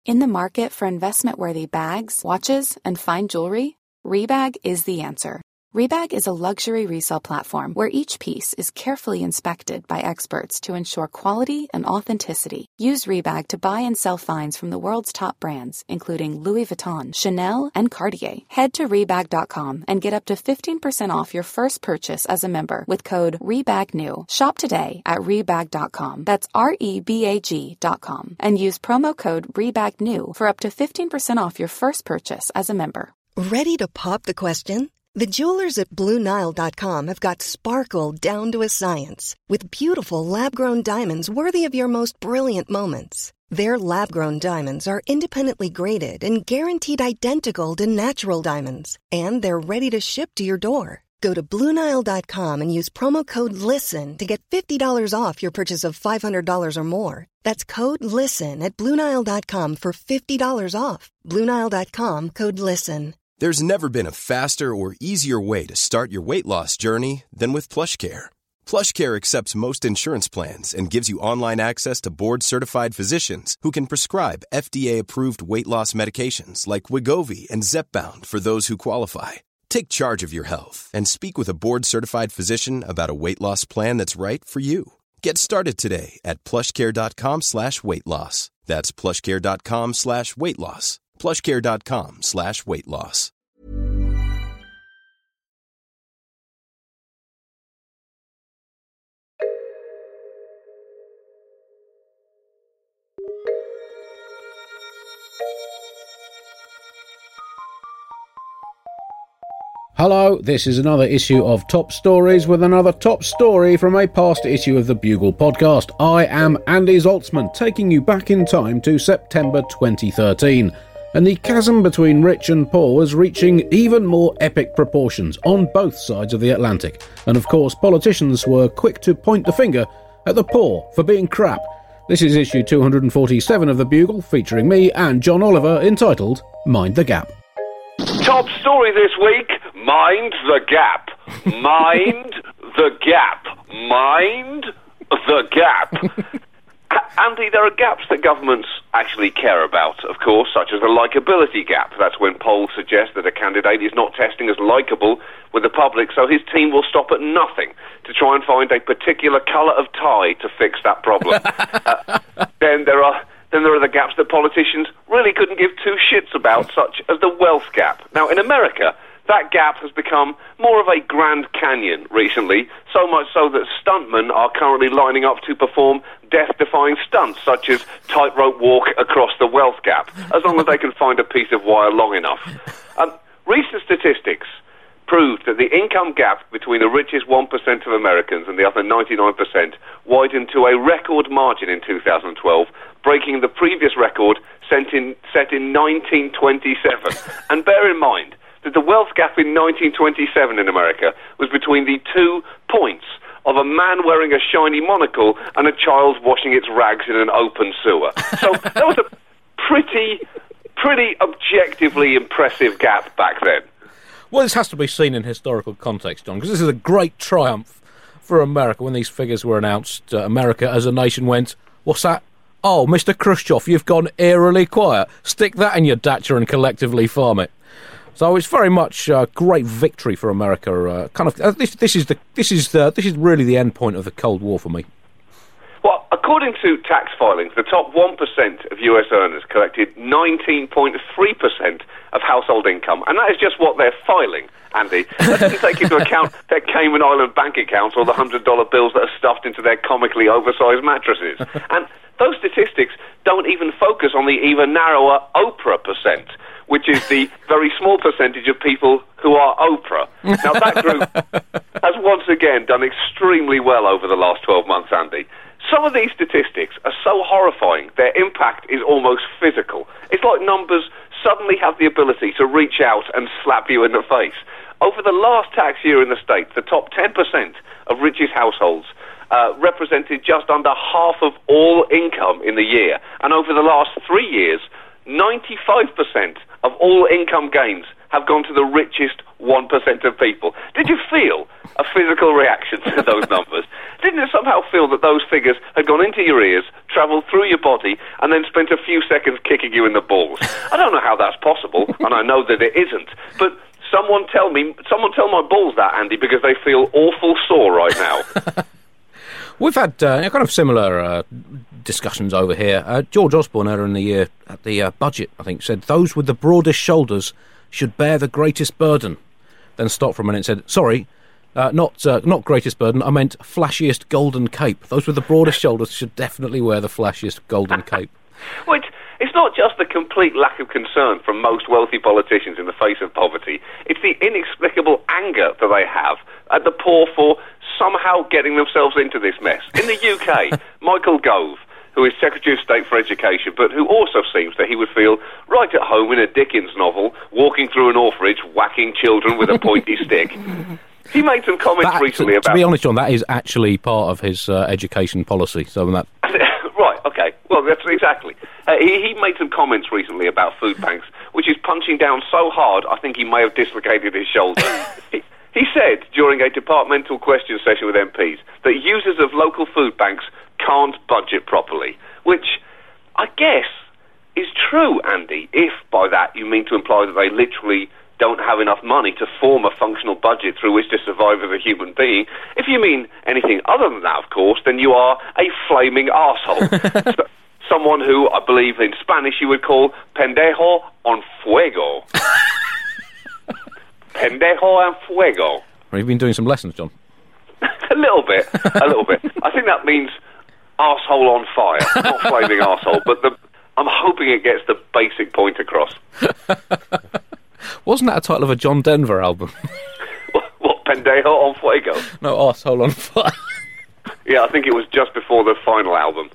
In the market for investment-worthy bags, watches, and fine jewelry, Rebag is the answer. Rebag is a luxury resale platform where each piece is carefully inspected by experts to ensure quality and authenticity. Use Rebag to buy and sell finds from the world's top brands, including Louis Vuitton, Chanel, and Cartier. Head to Rebag.com and get up to 15% off your first purchase as a member with code REBAGNEW. Shop today at Rebag.com. That's REBAG.com. And use promo code REBAGNEW for up to 15% off your first purchase as a member. Ready to pop the question? The jewelers at BlueNile.com have got sparkle down to a science with beautiful lab-grown diamonds worthy of your most brilliant moments. Their lab-grown diamonds are independently graded and guaranteed identical to natural diamonds, and they're ready to ship to your door. Go to BlueNile.com and use promo code LISTEN to get $50 off your purchase of $500 or more. That's code LISTEN at BlueNile.com for $50 off. BlueNile.com, code LISTEN. There's never been a faster or easier way to start your weight loss journey than with PlushCare. PlushCare accepts most insurance plans and gives you online access to board-certified physicians who can prescribe FDA-approved weight loss medications like Wegovy and Zepbound for those who qualify. Take charge of your health and speak with a board-certified physician about a weight loss plan that's right for you. Get started today at plushcare.com/weight-loss. That's plushcare.com/weight-loss. plushcare.com/weight-loss. Hello, this is another issue of Top Stories with another top story from a past issue of the Bugle podcast. I am Andy Zaltzman, taking you back in time to September 2013. And the chasm between rich and poor was reaching even more epic proportions on both sides of the Atlantic. And of course, politicians were quick to point the finger at the poor for being crap. This is issue 247 of the Bugle, featuring me and John Oliver, entitled Mind the Gap. Top story this week, mind the gap. Mind the gap. Mind the gap. Andy, there are gaps that governments actually care about, of course, such as the likeability gap. That's when polls suggest that a candidate is not testing as likeable with the public, so his team will stop at nothing to try and find a particular colour of tie to fix that problem. Then there are the gaps that politicians really couldn't give two shits about, such as the wealth gap. Now, in America, that gap has become more of a Grand Canyon recently, so much so that stuntmen are currently lining up to perform death-defying stunts, such as tightrope walk across the wealth gap, as long as they can find a piece of wire long enough. Recent statistics proved that the income gap between the richest 1% of Americans and the other 99% widened to a record margin in 2012, breaking the previous record set in 1927. And bear in mind that the wealth gap in 1927 in America was between the 2 points of a man wearing a shiny monocle and a child washing its rags in an open sewer. So that was a pretty objectively impressive gap back then. Well, this has to be seen in historical context, John, because this is a great triumph for America. When these figures were announced, America as a nation went, what's that? Oh, Mr. Khrushchev, you've gone eerily quiet. Stick that in your dacha and collectively farm it. So it's very much a great victory for America. This is really the end point of the Cold War for me. Well, according to tax filings, the top 1% of US earners collected 19.3% of household income, and that is just what they're filing, Andy. That doesn't take into account their Cayman Island bank accounts or the $100 bills that are stuffed into their comically oversized mattresses. And those statistics don't even focus on the even narrower Oprah percent, which is the very small percentage of people who are Oprah. Now, that group has once again done extremely well over the last 12 months, Andy. Some of these statistics are so horrifying, their impact is almost physical. It's like numbers suddenly have the ability to reach out and slap you in the face. Over the last tax year in the States, the top 10% of richest households represented just under half of all income in the year. And over the last 3 years, 95% of all income gains have gone to the richest 1% of people. Did you feel a physical reaction to those numbers? Didn't it somehow feel that those figures had gone into your ears, travelled through your body, and then spent a few seconds kicking you in the balls? I don't know how that's possible, and I know that it isn't, but someone tell my balls that, Andy, because they feel awful sore right now. We've had kind of similar discussions over here. George Osborne earlier in the year at the budget, I think, said those with the broadest shoulders should bear the greatest burden. Then stopped for a minute and said, sorry, not greatest burden, I meant flashiest golden cape. Those with the broadest shoulders should definitely wear the flashiest golden cape. Well, it's not just the complete lack of concern from most wealthy politicians in the face of poverty. It's the inexplicable anger that they have at the poor for somehow getting themselves into this mess. In the UK, Michael Gove, who is Secretary of State for Education, but who also seems that he would feel right at home in a Dickens novel, walking through an orphanage, whacking children with a pointy stick. He made some comments recently about... To be honest, John, that is actually part of his education policy. So that... Right, okay. Well, that's exactly. He made some comments recently about food banks, which is punching down so hard, I think he may have dislocated his shoulder. He said during a departmental question session with MPs that users of local food banks can't budget properly, which I guess is true, Andy, if by that you mean to imply that they literally don't have enough money to form a functional budget through which to survive as a human being. If you mean anything other than that, of course, then you are a flaming arsehole. Someone who, I believe in Spanish you would call pendejo en fuego. Pendejo en fuego. Have you been doing some lessons, John? A little bit. I think that means arsehole on fire, not flaming arsehole, but I'm hoping it gets the basic point across. Wasn't that a title of a John Denver album? What, Pendejo on Fuego? No, Arsehole on Fire. Yeah, I think it was just before the final album.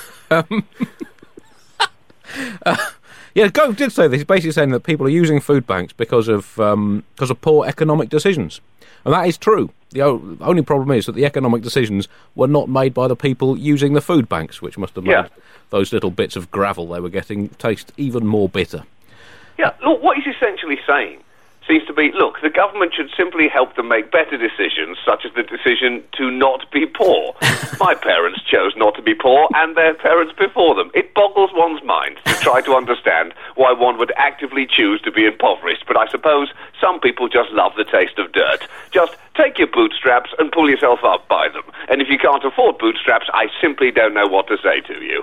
Gove did say this. He's basically saying that people are using food banks because of poor economic decisions. And that is true. The only problem is that the economic decisions were not made by the people using the food banks, which must have made those little bits of gravel they were getting taste even more bitter. Yeah, look, what he's essentially saying seems to be, look, the government should simply help them make better decisions, such as the decision to not be poor. My parents chose not to be poor, and their parents before them. It boggles one's mind to try to understand why one would actively choose to be impoverished, but I suppose some people just love the taste of dirt. Just take your bootstraps and pull yourself up by them. And if you can't afford bootstraps, I simply don't know what to say to you.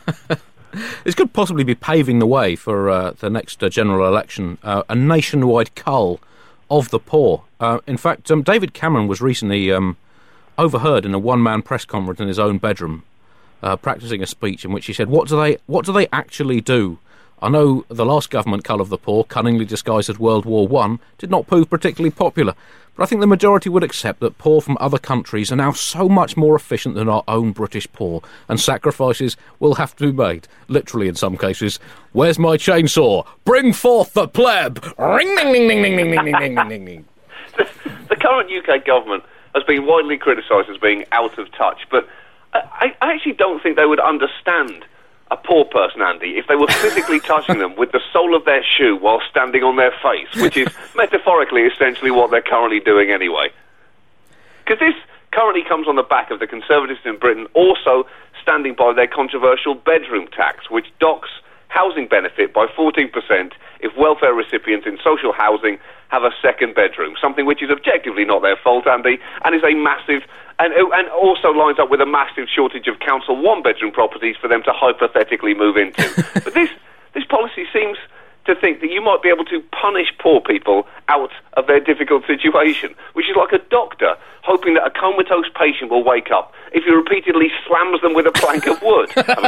This could possibly be paving the way for the next general election, a nationwide cull of the poor. In fact, David Cameron was recently overheard in a one-man press conference in his own bedroom, practising a speech in which he said, "What do they actually do? I know the last government cull of the poor, cunningly disguised as World War I, did not prove particularly popular. But I think the majority would accept that poor from other countries are now so much more efficient than our own British poor, and sacrifices will have to be made, literally in some cases. Where's my chainsaw? Bring forth the pleb! Ring, ding, ding, ding, ding, ding, ding, ding, ding, ding. The current UK government has been widely criticised as being out of touch, but I actually don't think they would understand a poor person, Andy, if they were physically touching them with the sole of their shoe while standing on their face, which is metaphorically essentially what they're currently doing anyway. Because this currently comes on the back of the Conservatives in Britain also standing by their controversial bedroom tax, which docks housing benefit by 14% if welfare recipients in social housing have a second bedroom, something which is objectively not their fault, Andy, and is a massive... And also lines up with a massive shortage of council one-bedroom properties for them to hypothetically move into. But this policy seems to think that you might be able to punish poor people out of their difficult situation, which is like a doctor hoping that a comatose patient will wake up if he repeatedly slams them with a plank of wood.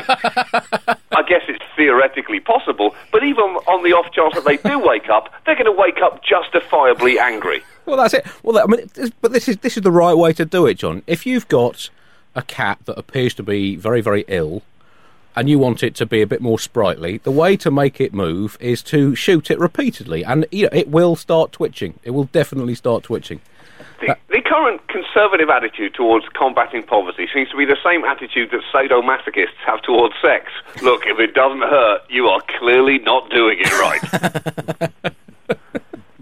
I guess it's theoretically possible, but even on the off chance that they do wake up, they're going to wake up justifiably angry. Well, that's it. Well, I mean, but this is the right way to do it, John. If you've got a cat that appears to be very, very ill, and you want it to be a bit more sprightly, the way to make it move is to shoot it repeatedly, and it will start twitching. It will definitely start twitching. The current conservative attitude towards combating poverty seems to be the same attitude that sadomasochists have towards sex. Look, if it doesn't hurt, you are clearly not doing it right.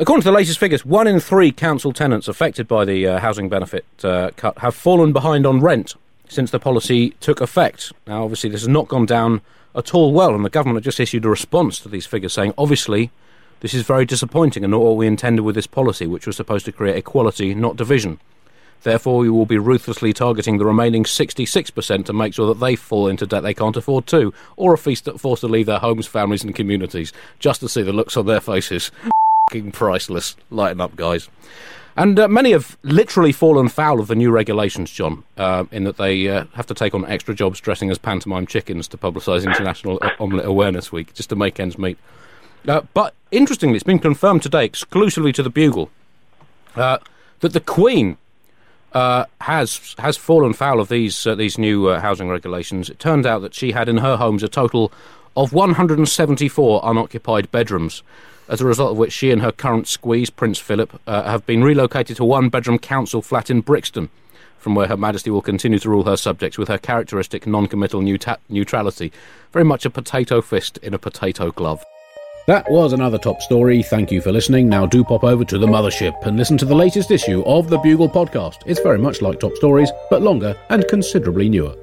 According to the latest figures, 1 in 3 council tenants affected by the housing benefit cut have fallen behind on rent since the policy took effect. Now, obviously, this has not gone down at all well, and the government have just issued a response to these figures saying, obviously, this is very disappointing and not what we intended with this policy, which was supposed to create equality, not division. Therefore, we will be ruthlessly targeting the remaining 66% to make sure that they fall into debt they can't afford too, or are forced to leave their homes, families and communities, just to see the looks on their faces. F***ing priceless. Lighten up, guys. And many have literally fallen foul of the new regulations, John, in that they have to take on extra jobs dressing as pantomime chickens to publicise International Omelette Awareness Week, just to make ends meet. But interestingly, it's been confirmed today, exclusively to the Bugle, that the Queen has fallen foul of these new housing regulations. It turned out that she had in her homes a total of 174 unoccupied bedrooms, as a result of which she and her current squeeze, Prince Philip, have been relocated to a one-bedroom council flat in Brixton, from where Her Majesty will continue to rule her subjects with her characteristic non-committal neutrality. Very much a potato fist in a potato glove. That was another top story. Thank you for listening. Now do pop over to the mothership and listen to the latest issue of the Bugle podcast. It's very much like Top Stories, but longer and considerably newer.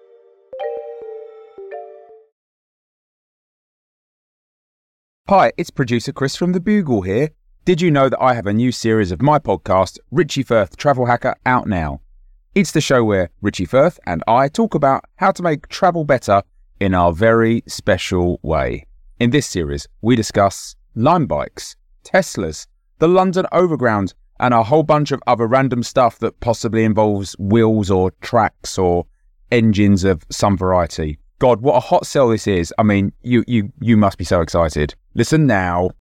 Hi, it's producer Chris from The Bugle here. Did you know that I have a new series of my podcast, Richie Firth Travel Hacker, out now? It's the show where Richie Firth and I talk about how to make travel better in our very special way. In this series, we discuss Lime bikes, Teslas, the London Overground, and a whole bunch of other random stuff that possibly involves wheels or tracks or engines of some variety. God, what a hot sell this is. I mean, you must be so excited. Listen now.